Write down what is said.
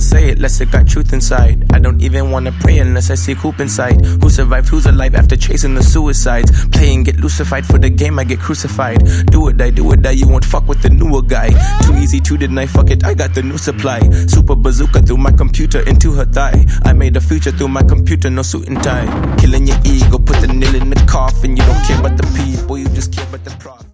say it unless it got truth inside. I don't even wanna pray unless I see hoop inside. Who survived, who's alive after chasing the suicides? Play and get lucified, for the game I get crucified. Do it die, you won't fuck with the newer guy. Too easy to deny, fuck it, I got the new supply. Super bazooka through my computer into her thigh. I made a future through my computer, no suit and tie. Killing your ego, put the nail in the coffin. You don't care about the people, you just care about the profit.